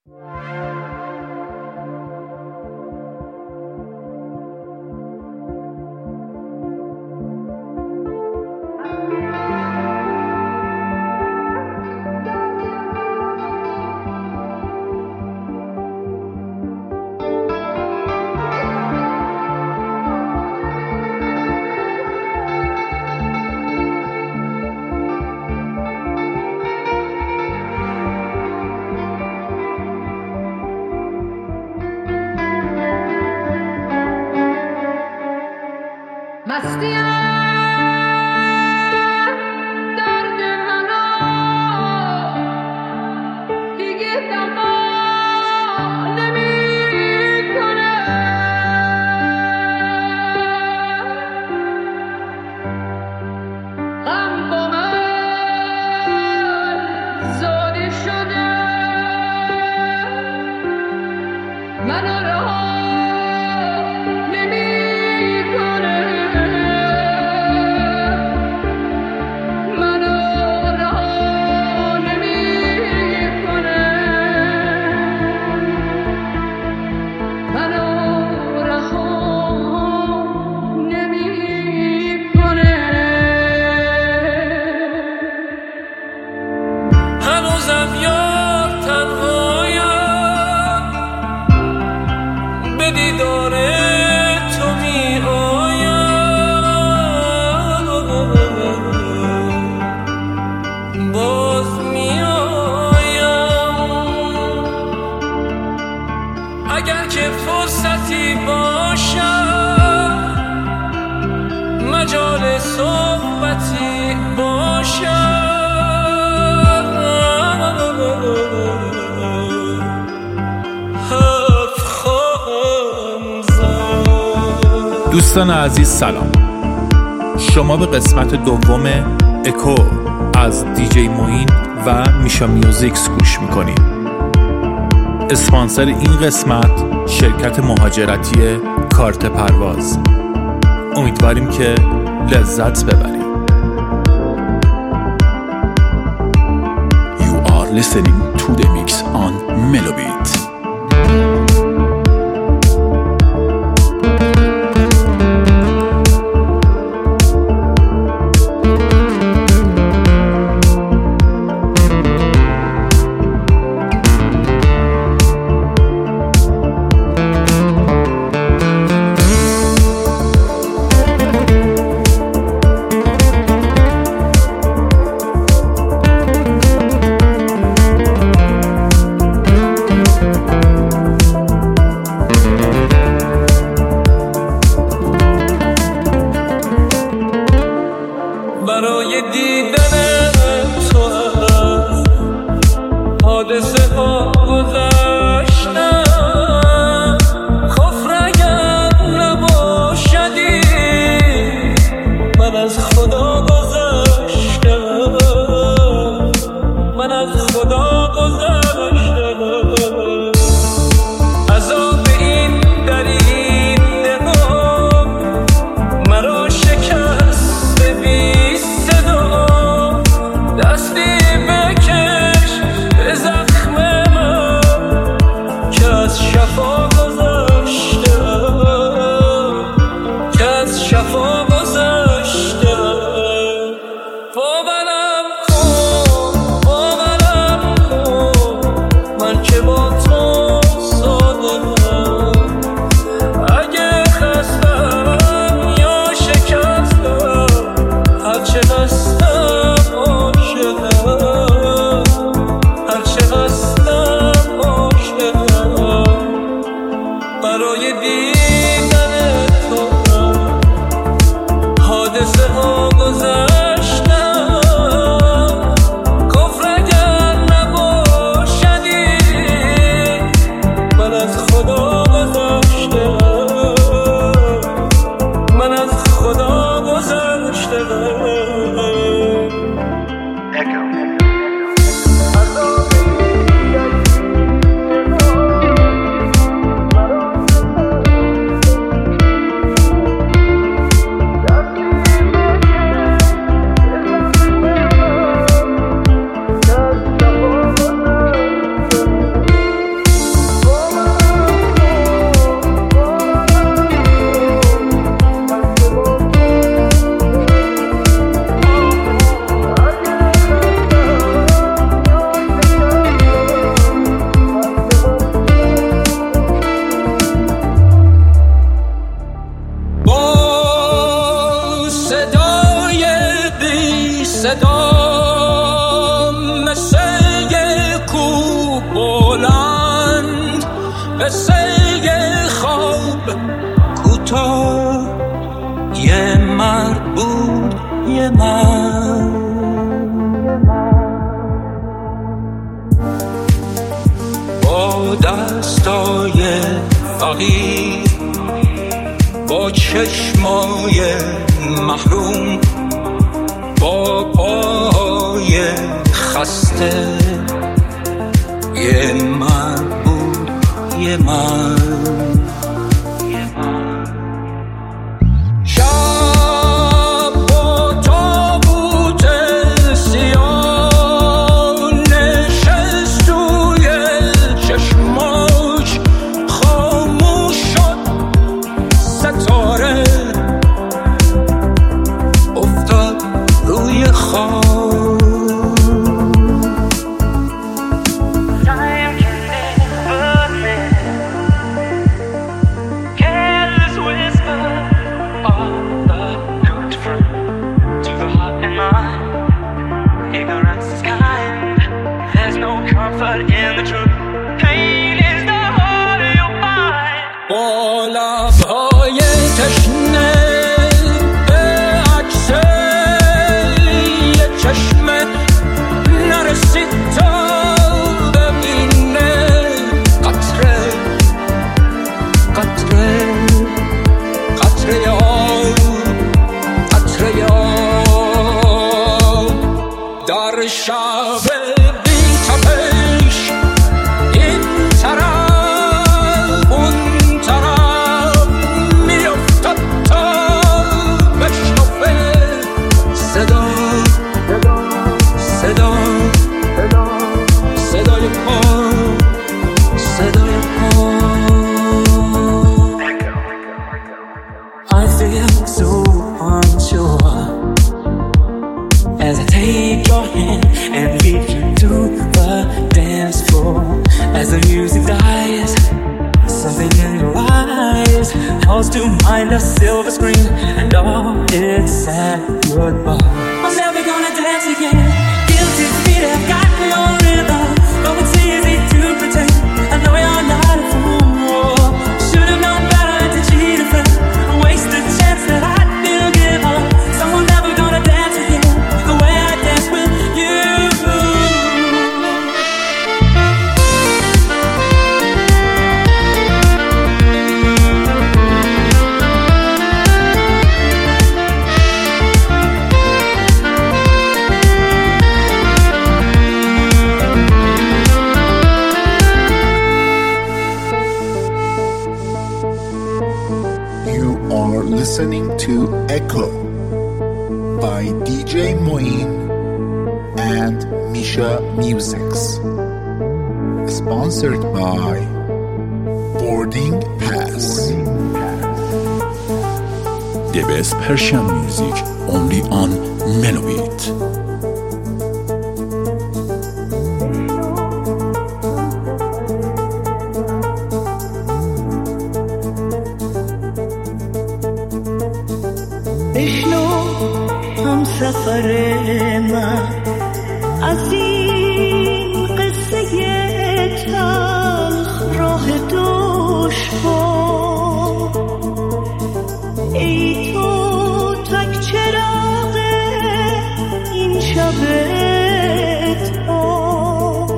دوستان عزیز سلام، شما به قسمت دوم اکو از دیجی موین و میشا میوزیکس گوش میکنید. اسپانسر این قسمت شرکت مهاجرتی کارت پرواز. امیدواریم که لذت ببرید. You are listening to the mix on Melobit. مثل یه خواب کوتاه، یه مرد بود، یه مرد با دستای فقیر، با چشمای محروم، با پاهای خسته، یه مرد بود، یه مرد. شب با تابوت سیاه نشست توی چشماش، خاموش شد ستاره، افتاد روی خواب. با لبهای تشنه به عکس یه چشمه نرسید تا ببینه قطره قطره قطره آب، قطره آب در شب بی تپش، این طرف اون طرف میافتد تا بشنفه صدا صدا صدای پا، صدای پا. I feel so unsure as I take your hand and lead you to the dance floor. As the music dies, something in your eyes calls to mind a silver screen and all its sad goodbye. I'm never gonna dance again. Guilty feet have got no rhythm. Though it's easy to pretend, I know you're not a fool. Should've known better to cheat a friend, waste the chance that I didn't give up. So I'm never gonna dance again the way I dance with you. You are listening to Echo by DJ Moin and Misha Musics. Sponsored by Boarding Pass. The best Persian music only on Melobit. بشنو هم سفر من از این قصه تلخ، راه دشوار. ای تو تک چراغ این شب تار،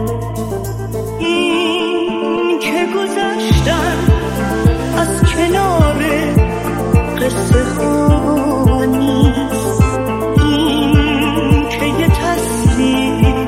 این که گذشتن از کنار قصه ها نیست، این که یه تصویر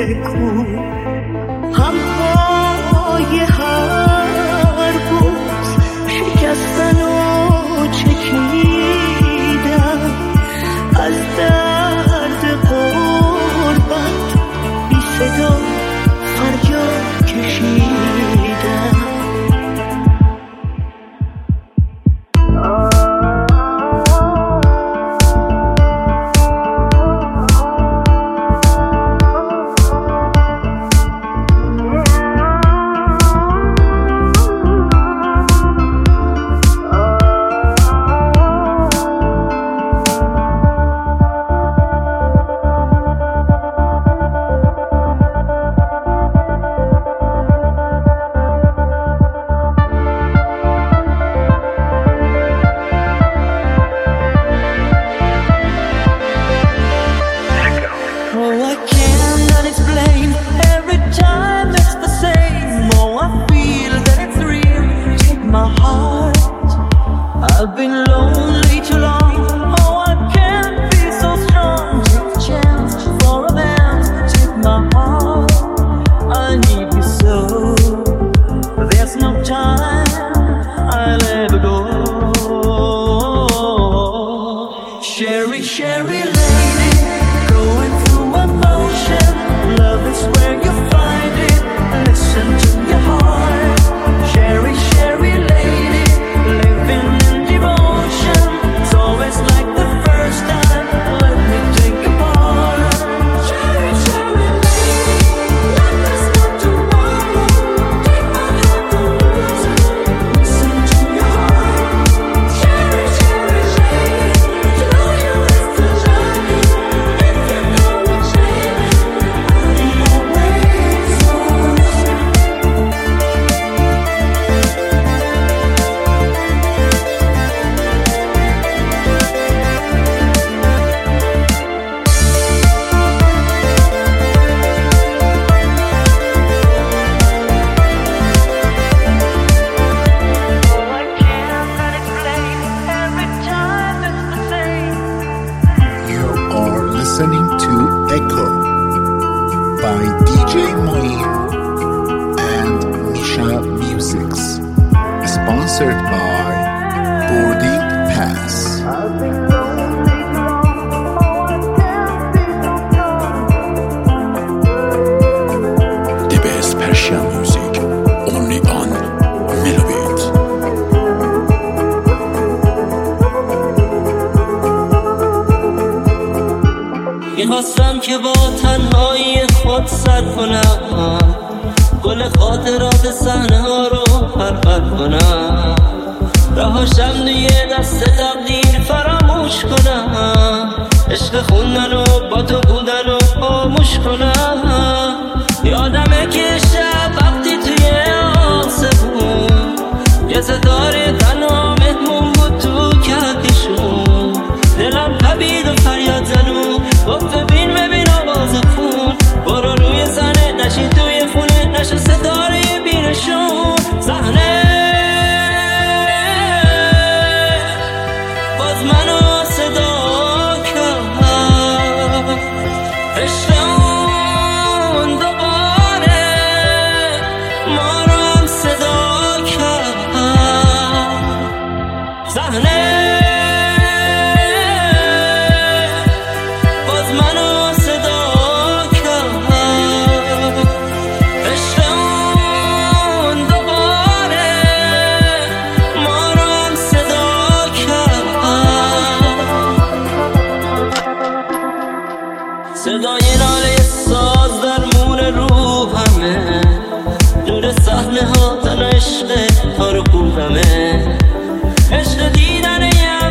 کو همهای هر روز شکستن و چکیدن از درد غربت بی صدا فریاد کشیدن I've been lonely too long. Oh, I can't be so strong. Take a chance for a dance. Take my heart. I need you so. There's no time. I'll ever go. Sherry, Sherry lady, going through emotion. Love is where you find it. Listen to your heart. Sherry, Sherry lady, living in devotion. It's always like the first time. Let me take a part. Cherry, cherry lady, life is not tomorrow. Take my hand and lose it. Listen to your heart. Cherry, cherry lady, you know you have to love me. If you know what's baby, I'm always yours. You are listening to Echo by DJ Moin and Misha Musics, sponsored by Boarding Pass. The best Persian music, only on Melobit. میخواستم که با تنهایی خود سر کنم، گل خاطرات صحنه ها رو پرپر کنم، رهاشم توی دست تقدیر فراموش کنم، عشق خوندن و با تو بودن و خاموش کنم. یادمه که شب وقتی توی آسمون یه ستاره تنها مهمون بود تو کهکشون، دلم تبید و فریاد زنون گفت ببین آواز خون، برو روی صحنه نشین توی خونه نشو ستاره بیرشون. صحنه باز منو صدا کرد، عشقمون دوباره ما رو هم صدا کرد. صحنه باز منو صدا کرد، عشقمون دوباره ما رو هم صدا کرد. صدای ناله ساز در مون روحمه، نور صحنه ها تن عشق تا رو کوبمه، عشق دیدن یه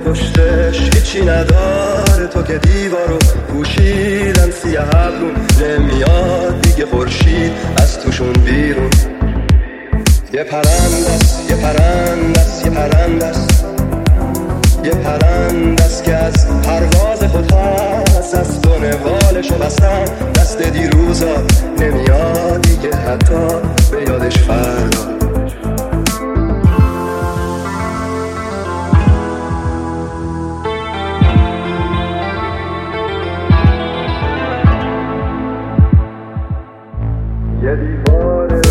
پشتش هیچی نداره تو که دیوارو پوشیدن سیاه ابرون نمیاد دیگه خورشید از توشون بیرون یه پرندست یه پرندست یه پرندست یه پرندست که از پرواز خود هست از دنوالشو بستن دست دیروزا نمیاد دیگه حتی به یادش فردا یه دیواره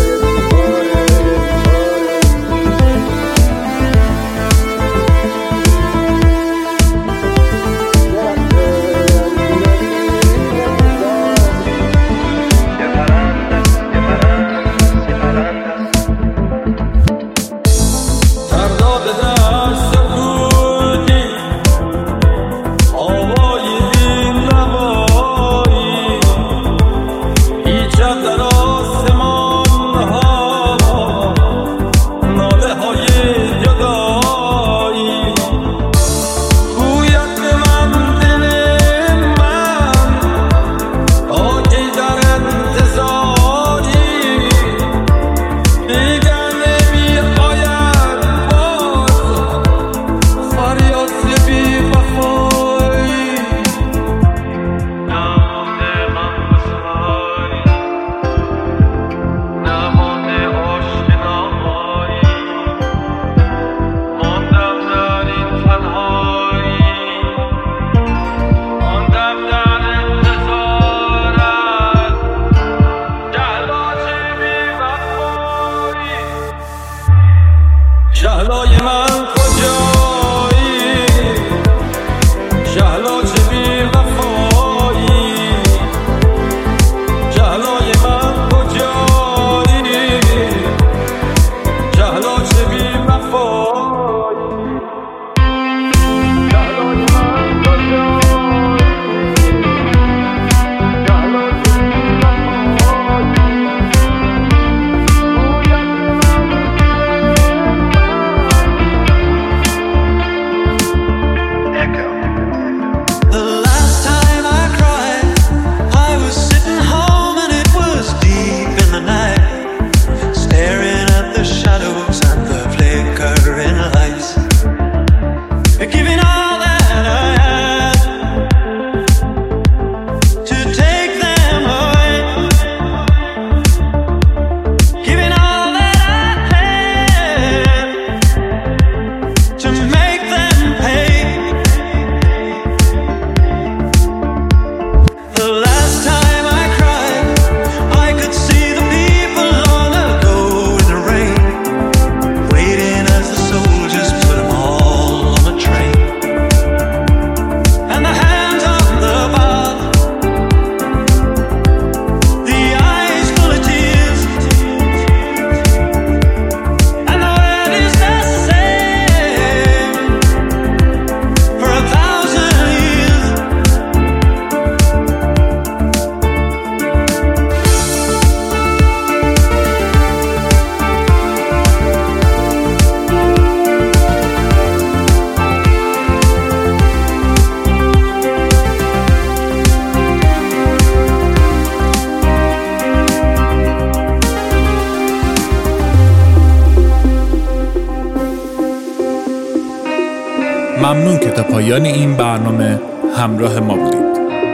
ممنون که تا پایان این برنامه همراه ما بودید.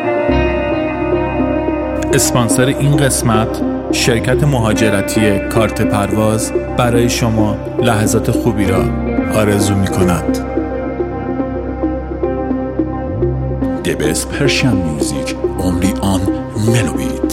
اسپانسر این قسمت شرکت مهاجرتی کارت پرواز برای شما لحظات خوبی را آرزو می کند. The best Persian music only on Melobit.